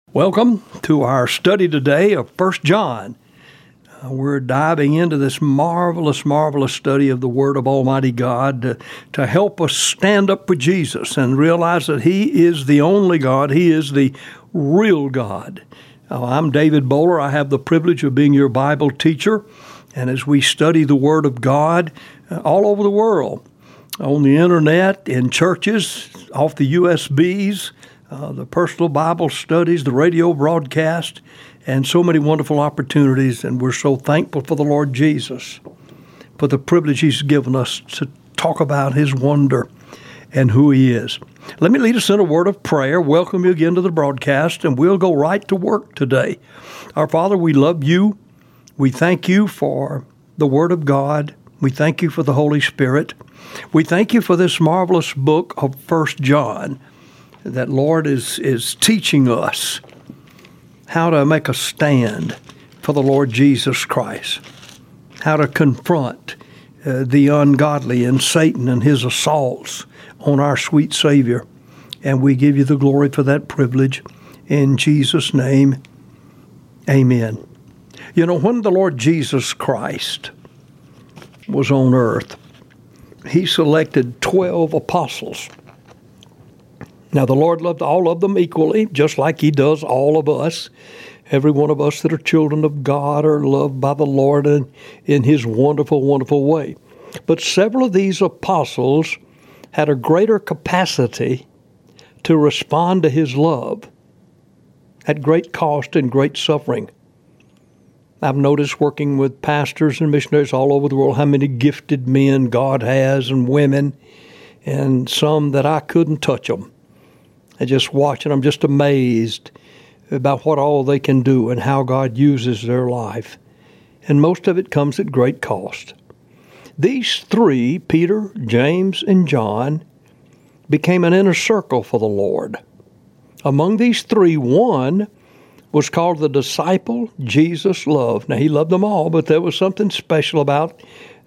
Welcome to our study today of 1 John. We're diving into this marvelous study of the Word of Almighty God to help us stand up for Jesus and realize that He is the only God. He is the real God. I'm David Bowler. I have the privilege of being your Bible teacher. And as we study the Word of God all over the world, on the internet, in churches, off the USBs, the personal Bible studies, the radio broadcast, and so many wonderful opportunities. And we're so thankful for the Lord Jesus, for the privilege He's given us to talk about His wonder and who He is. Let me lead us in a word of prayer. Welcome you again to the broadcast, and we'll go right to work today. Our Father, we love You. We thank You for the Word of God. We thank You for the Holy Spirit. We thank You for this marvelous book of 1 John. That Lord is teaching us how to make a stand for the Lord Jesus Christ, how to confront the ungodly and Satan and his assaults on our sweet Savior. And we give You the glory for that privilege. In Jesus' name, amen. You know, when the Lord Jesus Christ was on earth, He selected 12 apostles. Now, the Lord loved all of them equally, just like He does all of us. Every one of us that are children of God are loved by the Lord in His wonderful, wonderful way. But several of these apostles had a greater capacity to respond to His love at great cost and great suffering. I've noticed working with pastors and missionaries all over the world how many gifted men God has and women, and some that I couldn't touch them. And just watching, I'm just amazed about what all they can do and how God uses their life. And most of it comes at great cost. These three, Peter, James, and John, became an inner circle for the Lord. Among these three, one was called the disciple Jesus loved. Now, He loved them all, but there was something special about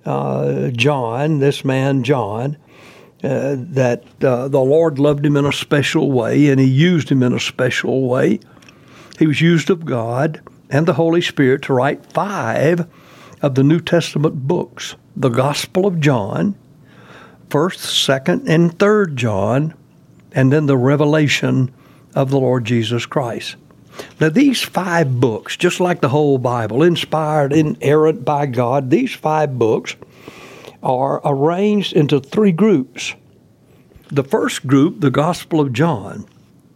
John, this man John, that the Lord loved him in a special way, and He used him in a special way. He was used of God and the Holy Spirit to write 5 of the New Testament books: the Gospel of John, 1st, 2nd, and 3rd John, and then the Revelation of the Lord Jesus Christ. Now, these 5 books, just like the whole Bible, inspired, inerrant by God, these 5 books are arranged into 3 groups. The first group, the Gospel of John,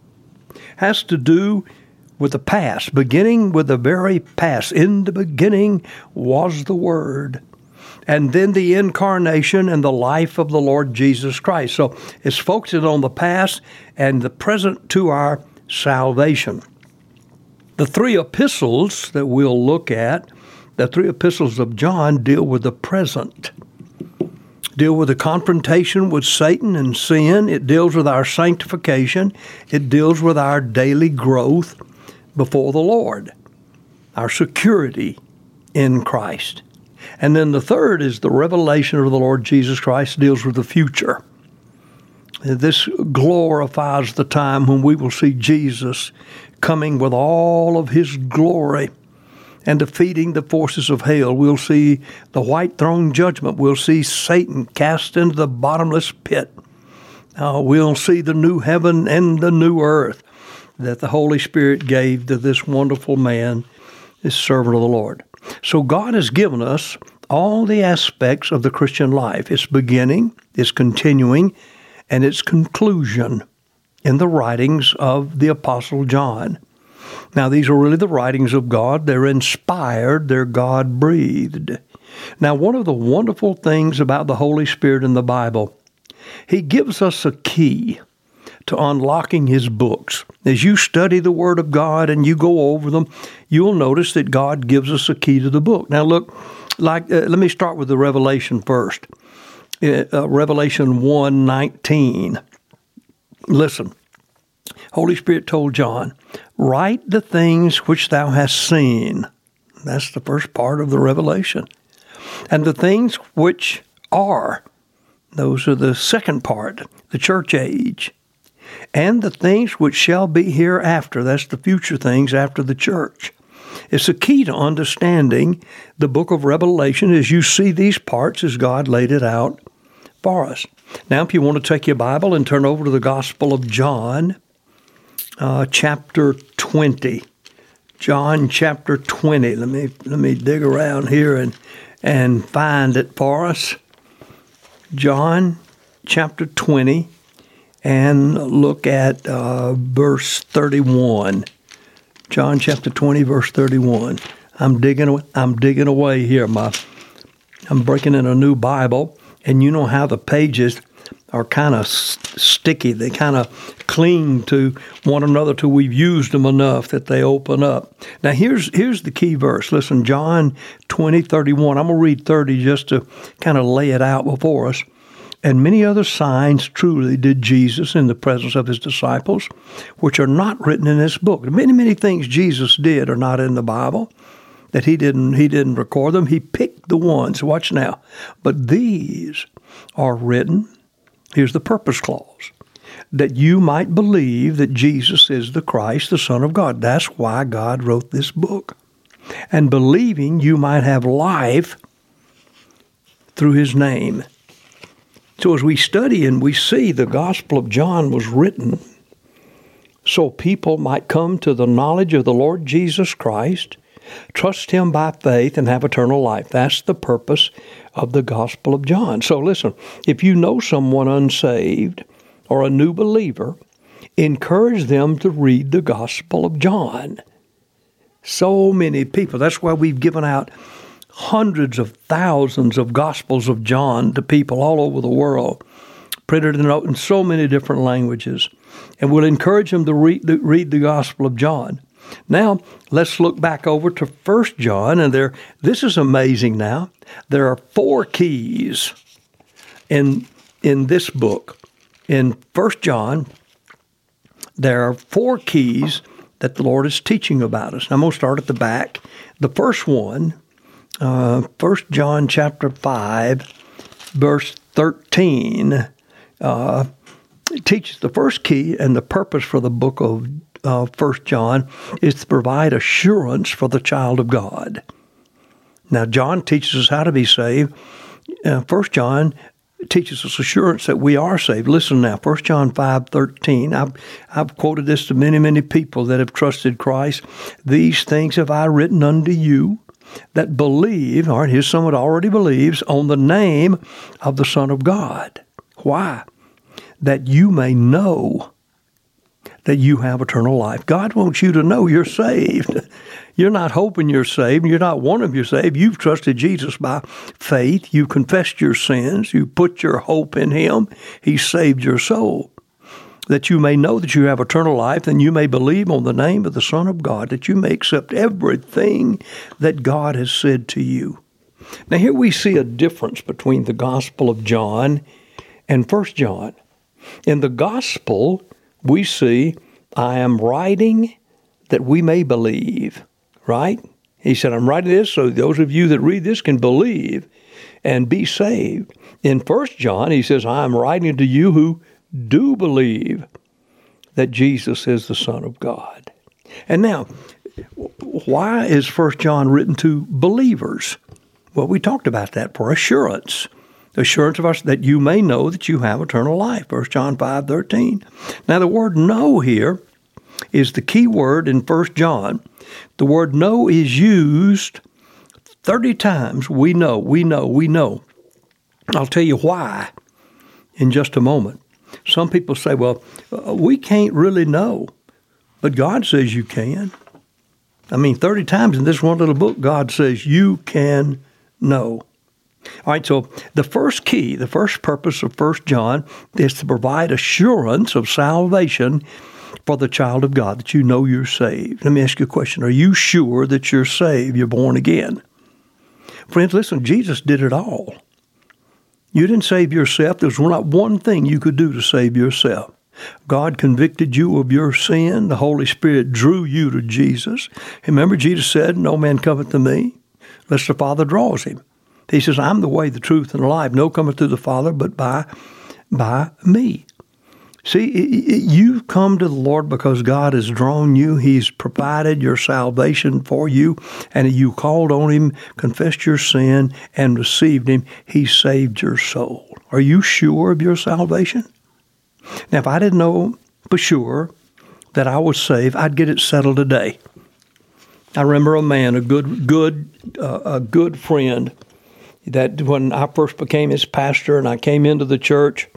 has to do with the past, beginning with the very past. In the beginning was the Word. And then the incarnation and the life of the Lord Jesus Christ. So it's focusing on the past and the present to our salvation. The 3 epistles that we'll look at, the 3 epistles of John, deal with the present. Deal with the confrontation with Satan and sin. It deals with our sanctification. It deals with our daily growth before the Lord, our security in Christ. And then the third is the revelation of the Lord Jesus Christ, deals with the future. This glorifies the time when we will see Jesus coming with all of His glory and defeating the forces of hell. We'll see the white throne judgment. We'll see Satan cast into the bottomless pit. We'll see the new heaven and the new earth that the Holy Spirit gave to this wonderful man, this servant of the Lord. So God has given us all the aspects of the Christian life: its beginning, its continuing, and its conclusion in the writings of the Apostle John. Now, these are really the writings of God. They're inspired. They're God-breathed. Now, one of the wonderful things about the Holy Spirit in the Bible, He gives us a key to unlocking His books. As you study the Word of God and you go over them, you'll notice that God gives us a key to the book. Now, look, let me start with the Revelation first. Revelation 1:19. Listen. Holy Spirit told John, "Write the things which thou hast seen." That's the first part of the revelation. And the things which are, those are the second part, the church age. and the things which shall be hereafter. That's the future things after the church. It's a key to understanding the book of Revelation as you see these parts as God laid it out for us. Now, if you want to take your Bible and turn over to the Gospel of John, chapter 20. John chapter 20. Let me dig around here and find it for us. John chapter 20, and look at verse 31. John chapter 20, verse 31. I'm digging away here. I'm breaking in a new Bible, and you know how the pages are kind of sticky. They kind of cling to one another till we've used them enough that they open up. Now, here's the key verse. Listen, John 20, 31. I'm going to read 30 just to kind of lay it out before us. And many other signs truly did Jesus in the presence of his disciples, which are not written in this book. Many, many things Jesus did are not in the Bible, that he didn't record them. He picked the ones. Watch now. But these are written, here's the purpose clause, that you might believe that Jesus is the Christ, the Son of God. That's why God wrote this book. And believing you might have life through his name. So as we study and we see the Gospel of John was written so people might come to the knowledge of the Lord Jesus Christ, trust him by faith, and have eternal life. That's the purpose of the Gospel of John. So listen, if you know someone unsaved or a new believer, encourage them to read the Gospel of John. So many people, that's why we've given out hundreds of thousands of Gospels of John to people all over the world, printed in so many different languages. And we'll encourage them to read the Gospel of John. Now, let's look back over to 1 John, and this is amazing now. There are 4 keys in this book. In 1 John, there are 4 keys that the Lord is teaching about us. I'm going to start at the back. The first one, 1 John chapter 5, verse 13, teaches the first key, and the purpose for the book of 1 John is to provide assurance for the child of God. Now, John teaches us how to be saved. 1 John teaches us assurance that we are saved. Listen now, 1 John 5:13. I've quoted this to many, many people that have trusted Christ. These things have I written unto you that believe, all right, here's someone that already believes, on the name of the Son of God. Why? That you may know that you have eternal life. God wants you to know you're saved. You're not hoping you're saved. You're not wanting you're saved. You've trusted Jesus by faith. You've confessed your sins. You put your hope in him. He saved your soul. That you may know that you have eternal life, and you may believe on the name of the Son of God, that you may accept everything that God has said to you. Now here we see a difference between the Gospel of John and 1 John. In the Gospel, we see, I am writing that we may believe, right? He said, I'm writing this so those of you that read this can believe and be saved. In 1 John, he says, I am writing to you who do believe that Jesus is the Son of God. And now, why is 1 John written to believers? Well, we talked about that for assurance. Assurance of us that you may know that you have eternal life. 1 John 5:13. Now, the word know here is the key word in 1 John. The word know is used 30 times. We know. I'll tell you why in just a moment. Some people say, well, we can't really know, but God says you can. 30 times in this one little book, God says you can know. All right, so the first key, the first purpose of 1 John is to provide assurance of salvation for the child of God, that you know you're saved. Let me ask you a question. Are you sure that you're saved, you're born again? Friends, listen, Jesus did it all. You didn't save yourself. There's not one thing you could do to save yourself. God convicted you of your sin. The Holy Spirit drew you to Jesus. Remember, Jesus said, no man cometh to me unless the Father draws him. He says, I'm the way, the truth, and the life. No cometh to the Father but by me. See, you've come to the Lord because God has drawn you. He's provided your salvation for you, and you called on Him, confessed your sin, and received Him. He saved your soul. Are you sure of your salvation? Now, if I didn't know for sure that I was saved, I'd get it settled today. I remember a man, a good friend, that when I first became his pastor and I came into the church,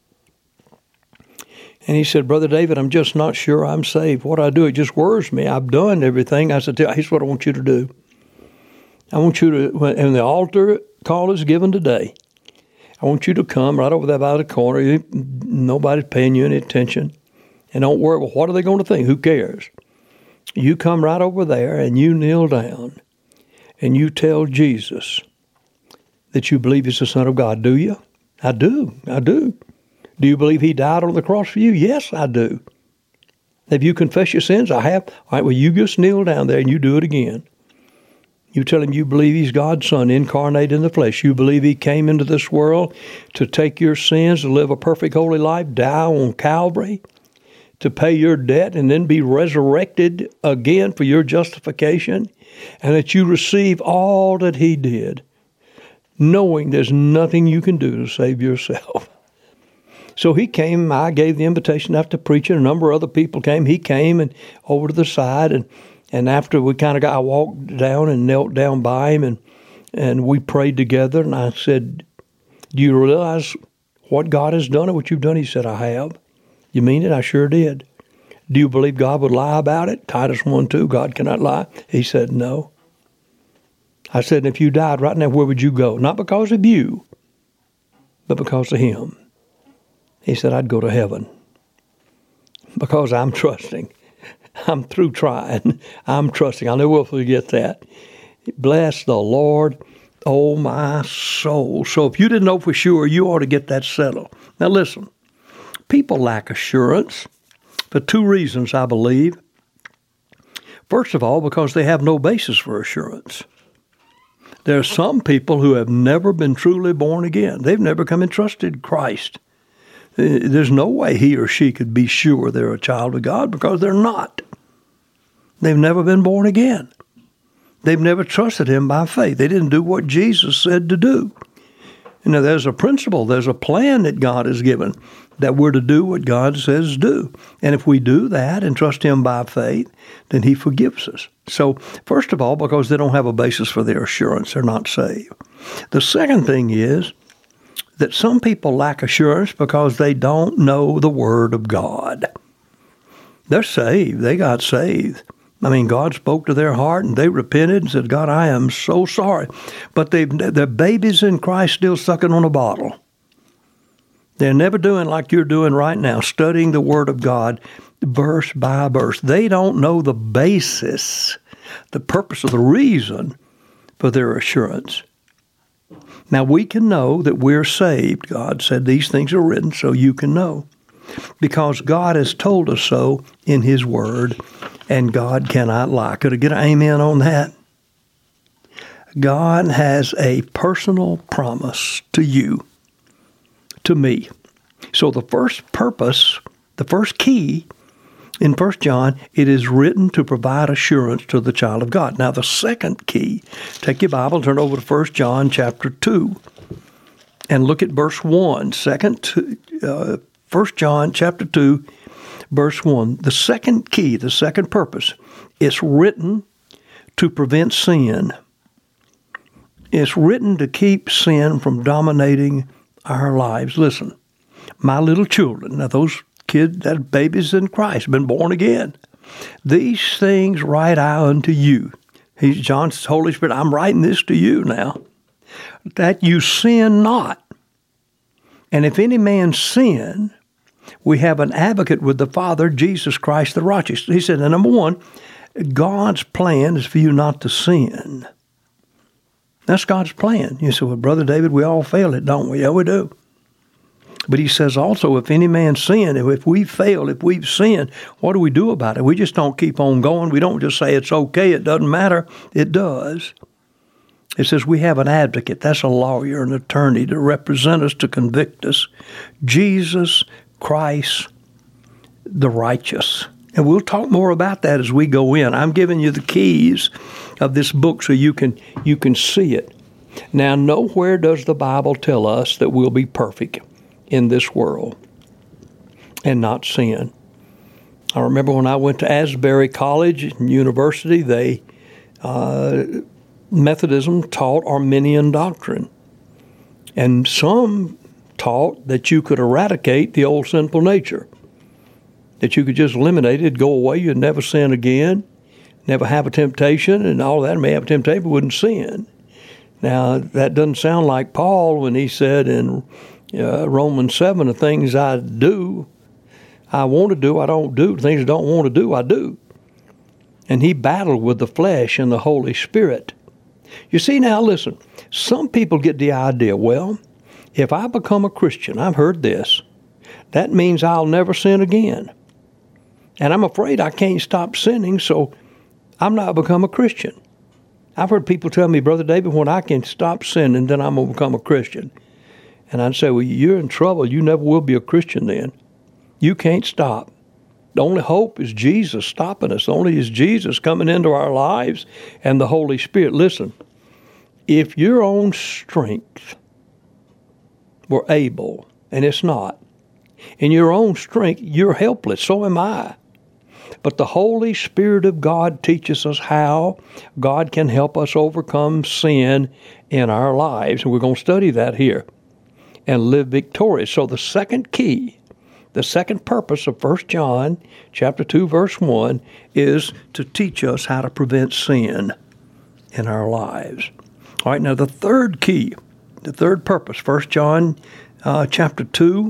and he said, Brother David, I'm just not sure I'm saved. What I do, it just worries me. I've done everything. I said, here's what I want you to do. I want you to, when the altar call is given today, I want you to come right over there by the corner. Nobody's paying you any attention. And don't worry, well, what are they going to think? Who cares? You come right over there and you kneel down and you tell Jesus that you believe He's the Son of God. Do you? I do. Do you believe He died on the cross for you? Yes, I do. Have you confessed your sins? I have. All right, well, you just kneel down there and you do it again. You tell Him you believe He's God's Son, incarnate in the flesh. You believe He came into this world to take your sins, to live a perfect, holy life, die on Calvary, to pay your debt, and then be resurrected again for your justification, and that you receive all that He did, knowing there's nothing you can do to save yourself. So he came, I gave the invitation after preaching, a number of other people came. He came and over to the side, and after we kind of I walked down and knelt down by him, and we prayed together, and I said, do you realize what God has done and what you've done? He said, I have. You mean it? I sure did. Do you believe God would lie about it? Titus 1:2, God cannot lie. He said, no. I said, if you died right now, where would you go? Not because of you, but because of Him. He said, I'd go to heaven because I'm trusting. I'm through trying. I'm trusting. I'll never forget that. Bless the Lord, oh my soul. So if you didn't know for sure, you ought to get that settled. Now listen, people lack assurance for two reasons, I believe. First of all, because they have no basis for assurance. There are some people who have never been truly born again. They've never come and trusted Christ. There's no way he or she could be sure they're a child of God because they're not. They've never been born again. They've never trusted Him by faith. They didn't do what Jesus said to do. You know, there's a principle, there's a plan that God has given that we're to do what God says do. And if we do that and trust Him by faith, then He forgives us. So, first of all, because they don't have a basis for their assurance, they're not saved. The second thing is that some people lack assurance because they don't know the Word of God. They're saved. They got saved. I mean, God spoke to their heart, and they repented and said, God, I am so sorry. But they're babies in Christ still sucking on a bottle. They're never doing like you're doing right now, studying the Word of God verse by verse. They don't know the basis, the purpose, or the reason for their assurance. Now, we can know that we're saved. God said these things are written so you can know. Because God has told us so in His Word, and God cannot lie. Could I get an amen on that? God has a personal promise to you, to me. So the first purpose, the first key in 1 John, it is written to provide assurance to the child of God. Now the second key, take your Bible, turn over to 1 John chapter 2, and look at verse 1. 1 John chapter 2, verse 1. The second key, the second purpose, it's written to prevent sin. It's written to keep sin from dominating our lives. Listen, my little children, now those kids, that babies in Christ, been born again. These things write I unto you. John's Holy Spirit, I'm writing this to you now, that you sin not. And if any man sin, we have an advocate with the Father, Jesus Christ the righteous. He said, and number one, God's plan is for you not to sin. That's God's plan. You say, well, Brother David, we all fail it, don't we? Yeah, we do. But he says also, if any man sin, if we fail, if we've sinned, what do we do about it? We just don't keep on going. We don't just say it's okay, it doesn't matter. It does. It says we have an advocate. That's a lawyer, an attorney to represent us, to convict us. Jesus Christ the righteous. And we'll talk more about that as we go in. I'm giving you the keys of this book so you can see it. Now, nowhere does the Bible tell us that we'll be perfect in this world and not sin. I remember when I went to Asbury College and University, Methodism taught Arminian doctrine. And some taught that you could eradicate the old sinful nature, that you could just eliminate it, go away, you'd never sin again, never have a temptation, and all that. May have a temptation, but wouldn't sin. Now, that doesn't sound like Paul when he said in Romans 7, the things I do, I want to do, I don't do. The things I don't want to do, I do. And he battled with the flesh and the Holy Spirit. You see, now listen, some people get the idea, well, if I become a Christian, I've heard this, that means I'll never sin again. And I'm afraid I can't stop sinning, so I'm not become a Christian. I've heard people tell me, Brother David, when I can stop sinning, then I'm going to become a Christian. And I'd say, well, you're in trouble. You never will be a Christian then. You can't stop. The only hope is Jesus stopping us. The only is Jesus coming into our lives and the Holy Spirit. Listen, if your own strength were able, and it's not, in your own strength, you're helpless. So am I. But the Holy Spirit of God teaches us how God can help us overcome sin in our lives. And we're going to study that here and live victorious. So the second key, the second purpose of 1 John chapter 2, verse 1 is to teach us how to prevent sin in our lives. All right, now the third key, the third purpose, 1 John chapter 2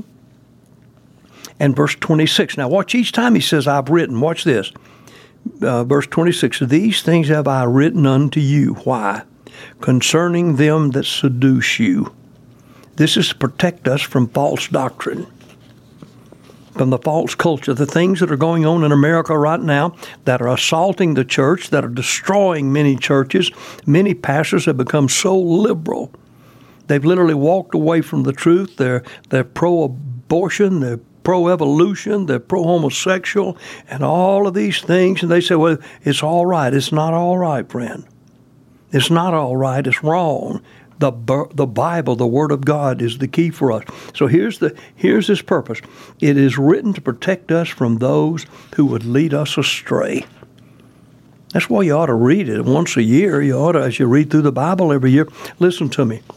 and verse 26. Now watch, each time he says, I've written, watch this. Verse 26, these things have I written unto you. Why? Concerning them that seduce you. This is to protect us from false doctrine, from the false culture, the things that are going on in America right now that are assaulting the church, that are destroying many churches. Many pastors have become so liberal. They've literally walked away from the truth. They're pro-abortion, they're pro-evolution, they're pro-homosexual, and all of these things. And they say, well, it's all right. It's not all right, friend. It's not all right. It's wrong. The Bible, the Word of God, is the key for us. So here's His purpose. It is written to protect us from those who would lead us astray. That's why you ought to read it once a year. You ought to, as you read through the Bible every year, listen to me.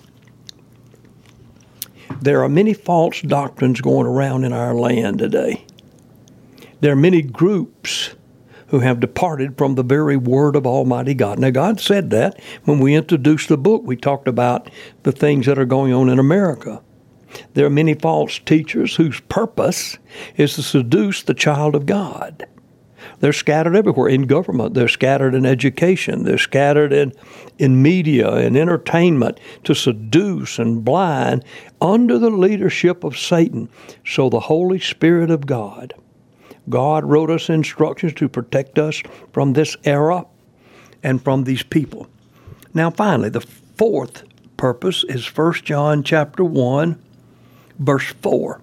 There are many false doctrines going around in our land today. There are many groups who have departed from the very word of Almighty God. Now, God said that when we introduced the book. We talked about the things that are going on in America. There are many false teachers whose purpose is to seduce the child of God. They're scattered everywhere in government. They're scattered in education. They're scattered in media and entertainment to seduce and blind under the leadership of Satan. So the Holy Spirit of God wrote us instructions to protect us from this era and from these people. Now, finally, the fourth purpose is 1 John chapter 1, verse 4.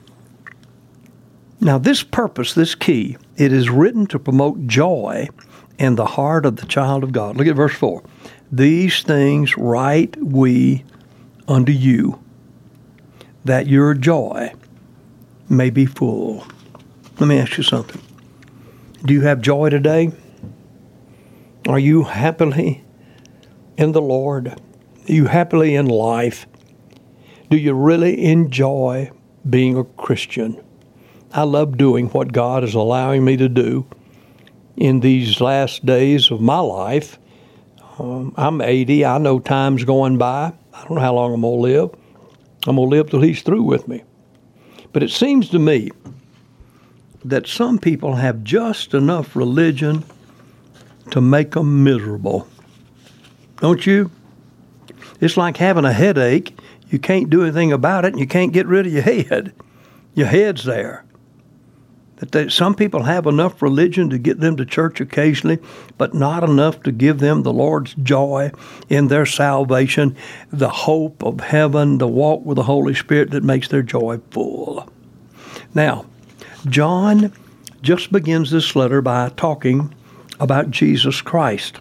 Now, this purpose, this key, it is written to promote joy in the heart of the child of God. Look at verse 4. These things write we unto you, that your joy may be full. Let me ask you something. Do you have joy today? Are you happily in the Lord? Are you happily in life? Do you really enjoy being a Christian? I love doing what God is allowing me to do in these last days of my life. I'm 80. I know time's going by. I don't know how long I'm going to live. I'm going to live till He's through with me. But it seems to me that some people have just enough religion to make them miserable. Don't you? It's like having a headache. You can't do anything about it, and you can't get rid of your head. Your head's there. Some people have enough religion to get them to church occasionally, but not enough to give them the Lord's joy in their salvation, the hope of heaven, the walk with the Holy Spirit that makes their joy full. Now, John just begins this letter by talking about Jesus Christ.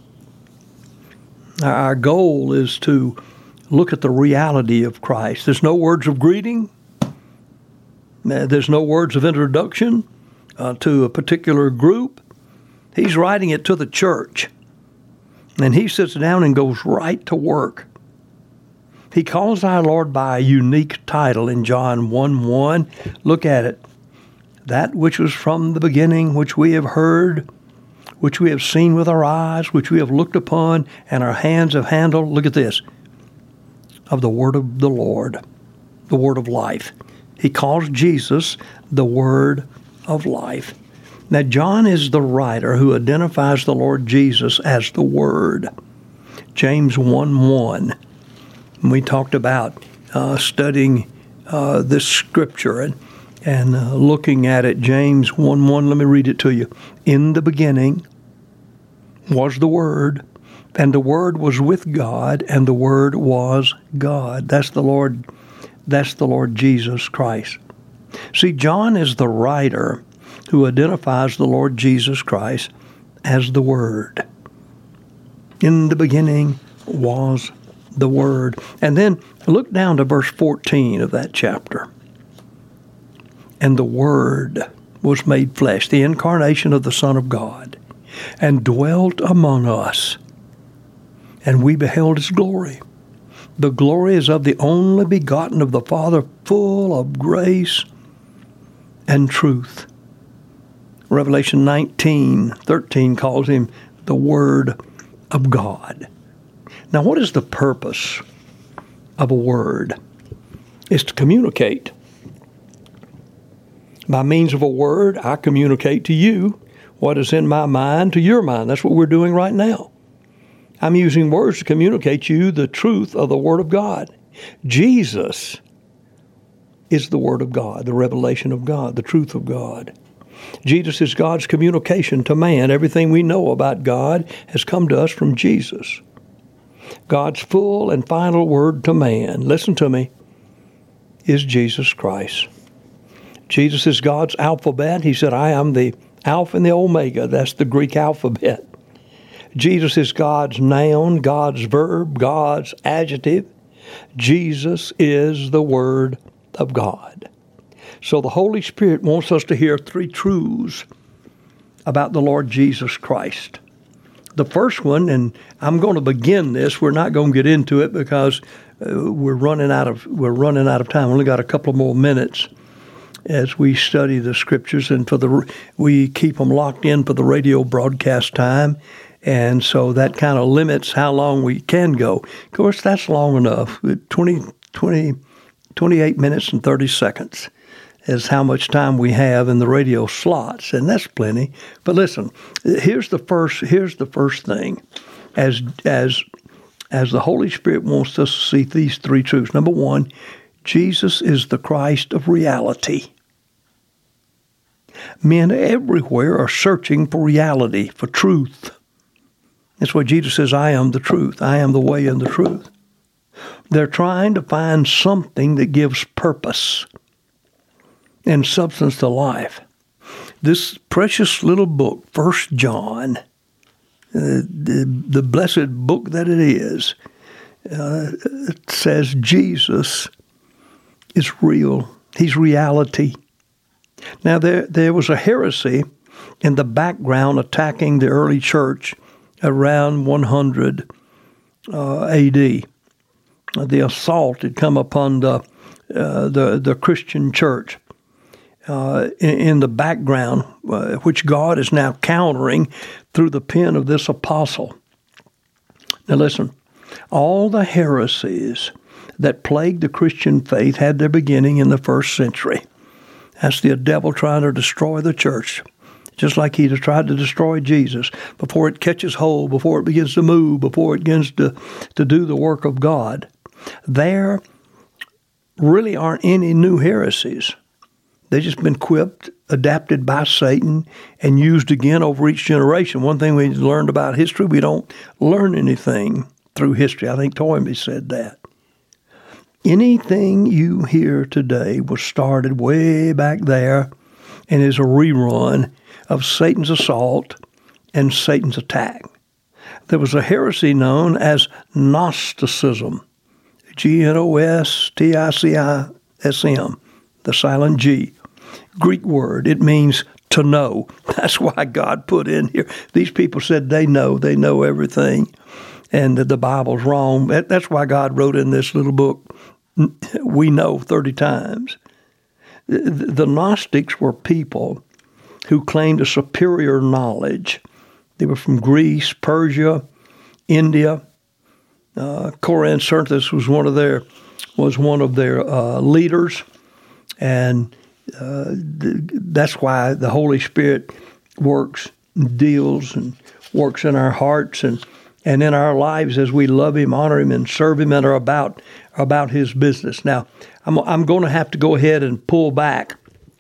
Our goal is to look at the reality of Christ. There's no words of greeting. There's no words of introduction to a particular group. He's writing it to the church. And he sits down and goes right to work. He calls our Lord by a unique title in John 1:1. Look at it. That which was from the beginning, which we have heard, which we have seen with our eyes, which we have looked upon, and our hands have handled. Look at this. Of the word of the Lord, the word of life. He calls Jesus the word of life. Now, John is the writer who identifies the Lord Jesus as the Word. James 1:1. We talked about studying this scripture and looking at it. James 1:1, let me read it to you. In the beginning was the Word, and the Word was with God, and the Word was God. That's the Lord Jesus Christ. See, John is the writer who identifies the Lord Jesus Christ as the Word. In the beginning was the Word. And then look down to verse 14 of that chapter. And the Word was made flesh, the incarnation of the Son of God, and dwelt among us. And we beheld His glory. The glory is of the only begotten of the Father, full of grace and truth. Revelation 19:13 calls Him the Word of God. Now, what is the purpose of a word? It's to communicate. By means of a word, I communicate to you what is in my mind to your mind. That's what we're doing right now. I'm using words to communicate to you the truth of the Word of God. Jesus is the Word of God, the revelation of God, the truth of God. Jesus is God's communication to man. Everything we know about God has come to us from Jesus. God's full and final word to man, listen to me, is Jesus Christ. Jesus is God's alphabet. He said, I am the Alpha and the Omega. That's the Greek alphabet. Jesus is God's noun, God's verb, God's adjective. Jesus is the Word of God. So the Holy Spirit wants us to hear three truths about the Lord Jesus Christ. The first one, and I'm going to begin this, we're not going to get into it because we're running out of time. We only got a couple more minutes as we study the Scriptures, and we keep them locked in for the radio broadcast time. And so that kind of limits how long we can go. Of course, that's long enough. 28 minutes and 30 seconds is how much time we have in the radio slots, and that's plenty. But listen, here's the first thing. As the Holy Spirit wants us to see these three truths. Number one, Jesus is the Christ of reality. Men everywhere are searching for reality, for truth. That's why Jesus says, I am the truth. I am the way and the truth. They're trying to find something that gives purpose and substance to life. This precious little book, 1 John, the blessed book that it is, it says Jesus is real. He's reality. Now, there was a heresy in the background attacking the early church around 100 A.D. The assault had come upon the Christian church in the background, which God is now countering through the pen of this apostle. Now listen, all the heresies that plagued the Christian faith had their beginning in the first century. That's the devil trying to destroy the church, just like he tried to destroy Jesus before it catches hold, before it begins to move, before it begins to do the work of God. There really aren't any new heresies. They've just been quipped, adapted by Satan, and used again over each generation. One thing we learned about history, we don't learn anything through history. I think Toynbee said that. Anything you hear today was started way back there and is a rerun of Satan's assault and Satan's attack. There was a heresy known as Gnosticism, Gnosticism, the silent G. Greek word. It means to know. That's why God put in here. These people said they know everything, and that the Bible's wrong. That's why God wrote in this little book, we know 30 times. The Gnostics were people who claimed a superior knowledge. They were from Greece, Persia, India. Corinthus was one of their leaders, and that's why the Holy Spirit works, deals, and works in our hearts and in our lives as we love Him, honor Him, and serve Him, and are about His business. Now, I'm going to have to go ahead and pull back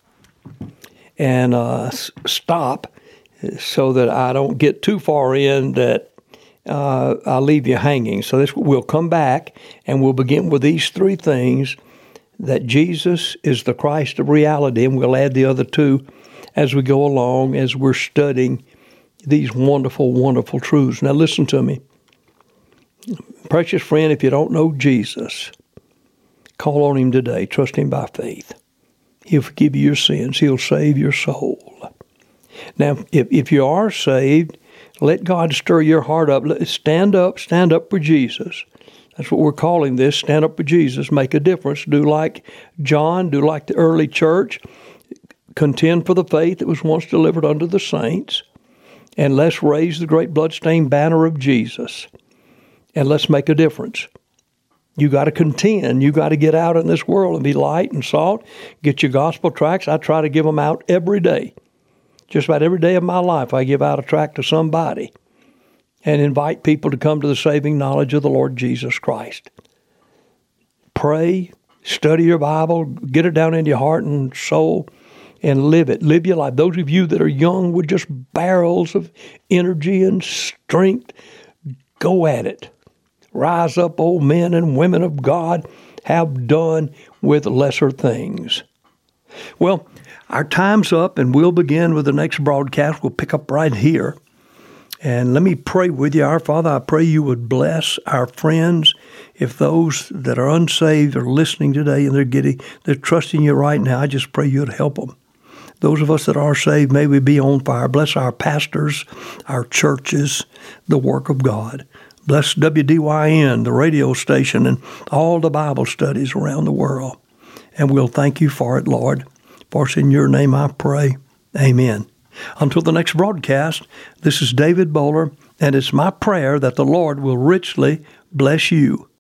and stop so that I don't get too far in that I'll leave you hanging. So we'll come back and we'll begin with these three things, that Jesus is the Christ of reality, and we'll add the other two as we go along, as we're studying these wonderful, wonderful truths. Now listen to me. Precious friend, if you don't know Jesus, call on Him today. Trust Him by faith. He'll forgive you your sins. He'll save your soul. Now, if you are saved, let God stir your heart up. Stand up for Jesus. That's what we're calling this, stand up for Jesus. Make a difference. Do like John, do like the early church. Contend for the faith that was once delivered unto the saints. And let's raise the great bloodstained banner of Jesus. And let's make a difference. You got to contend. You got to get out in this world and be light and salt. Get your gospel tracts. I try to give them out every day. Just about every day of my life, I give out a tract to somebody and invite people to come to the saving knowledge of the Lord Jesus Christ. Pray, study your Bible, get it down into your heart and soul, and live it. Live your life. Those of you that are young with just barrels of energy and strength, go at it. Rise up, old men and women of God, have done with lesser things. Well, our time's up, and we'll begin with the next broadcast. We'll pick up right here. And let me pray with you. Our Father, I pray you would bless our friends. If those that are unsaved are listening today and they're trusting you right now, I just pray you'd help them. Those of us that are saved, may we be on fire. Bless our pastors, our churches, the work of God. Bless WDYN, the radio station, and all the Bible studies around the world. And we'll thank you for it, Lord. For it's in your name I pray. Amen. Until the next broadcast, this is David Bowler, and it's my prayer that the Lord will richly bless you.